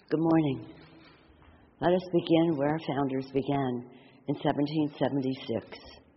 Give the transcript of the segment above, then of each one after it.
Good morning. Let us begin where our founders began in 1776.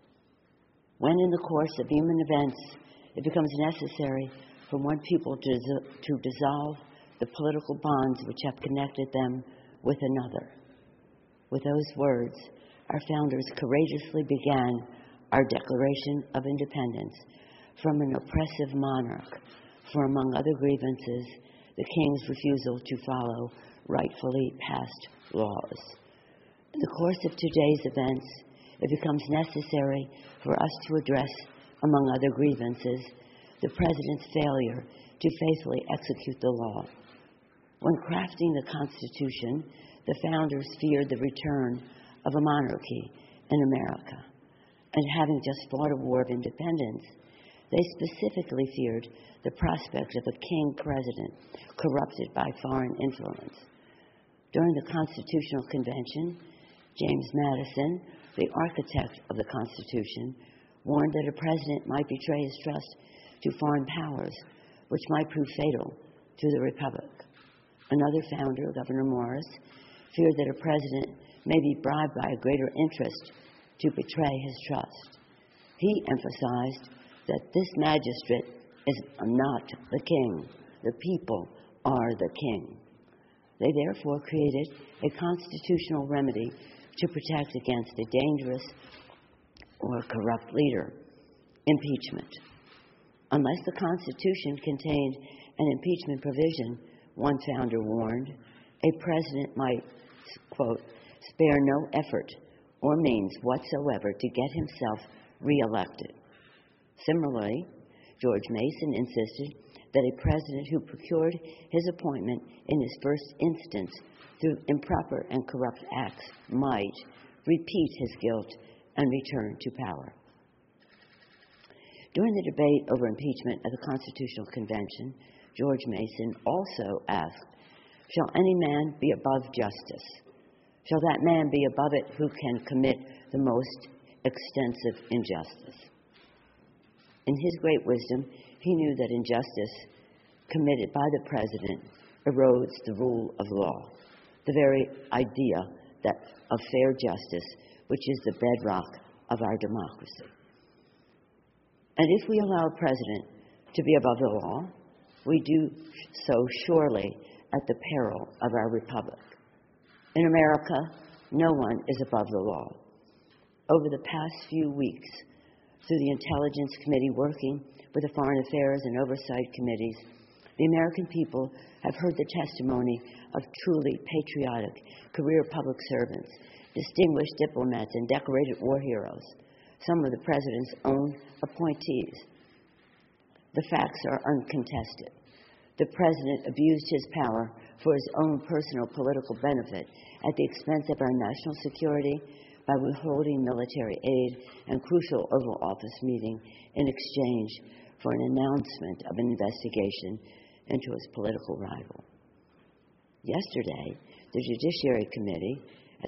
When in the course of human events it becomes necessary for one people to dissolve the political bonds which have connected them with another. With those words, our founders courageously began our Declaration of Independence from an oppressive monarch, for among other grievances, the king's refusal to follow rightfully passed laws. In the course of today's events, it becomes necessary for us to address, among other grievances, the President's failure to faithfully execute the law. When crafting the Constitution, the founders feared the return of a monarchy in America. And having just fought a war of independence, they specifically feared the prospect of a king president corrupted by foreign influence. During the Constitutional Convention, James Madison, the architect of the Constitution, warned that a president might betray his trust to foreign powers, which might prove fatal to the Republic. Another founder, Gouverneur Morris, feared that a president may be bribed by a greater interest to betray his trust. He emphasized that this magistrate is not the king. The people are the king. They therefore created a constitutional remedy to protect against a dangerous or corrupt leader: impeachment. Unless the Constitution contained an impeachment provision, one founder warned, a president might, quote, spare no effort or means whatsoever to get himself reelected. Similarly, George Mason insisted that a president who procured his appointment in his first instance through improper and corrupt acts might repeat his guilt and return to power. During the debate over impeachment at the Constitutional Convention, George Mason also asked, "Shall any man be above justice? Shall that man be above it who can commit the most extensive injustice?" In his great wisdom, he knew that injustice committed by the president erodes the rule of law, the very idea of fair justice, which is the bedrock of our democracy. And if we allow a president to be above the law, we do so surely at the peril of our republic. In America, no one is above the law. Over the past few weeks, through the Intelligence Committee working with the Foreign Affairs and Oversight Committees, the American people have heard the testimony of truly patriotic career public servants, distinguished diplomats, and decorated war heroes, some of the president's own appointees. The facts are uncontested. The president abused his power for his own personal political benefit at the expense of our national security by withholding military aid and crucial Oval Office meeting in exchange for an announcement of an investigation into his political rival. Yesterday, at the Judiciary Committee,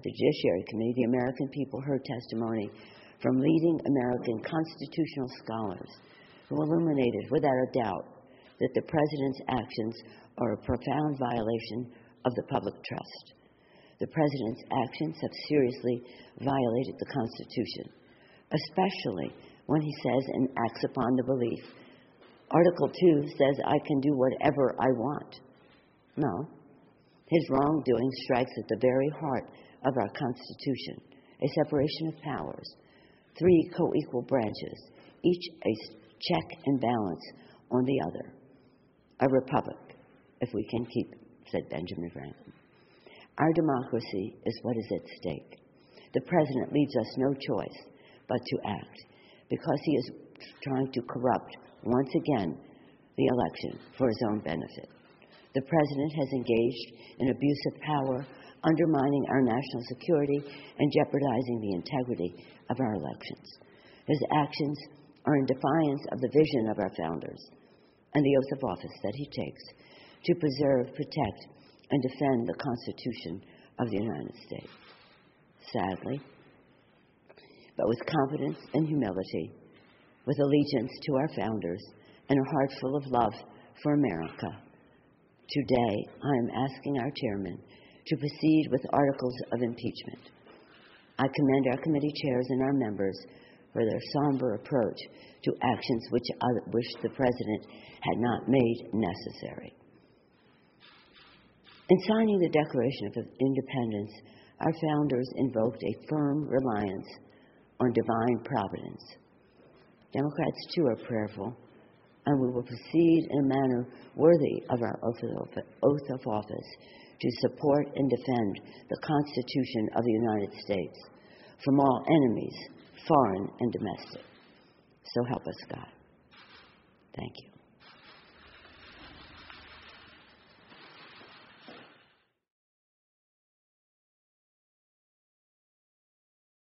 the American people heard testimony from leading American constitutional scholars who illuminated without a doubt that the president's actions are a profound violation of the public trust. The president's actions have seriously violated the Constitution, especially when he says and acts upon the belief. Article 2 says, "I can do whatever I want." No. His wrongdoing strikes at the very heart of our Constitution, a separation of powers, 3 co-equal branches, each a check and balance on the other. A republic, if we can keep it, said Benjamin Franklin. Our democracy is what is at stake. The president leaves us no choice but to act, because he is trying to corrupt, once again, the election for his own benefit. The president has engaged in abuse of power, undermining our national security and jeopardizing the integrity of our elections. His actions are in defiance of the vision of our founders and the oath of office that he takes to preserve, protect, and defend the Constitution of the United States. Sadly, but with confidence and humility, with allegiance to our founders, and a heart full of love for America, Today, I am asking our chairman to proceed with articles of impeachment. I commend our committee chairs and our members for their somber approach to actions which the President had not made necessary. In signing the Declaration of Independence, our founders invoked a firm reliance on divine providence. Democrats, too, are prayerful, and we will proceed in a manner worthy of our oath of office to support and defend the Constitution of the United States from all enemies, foreign and domestic. So help us God. Thank you.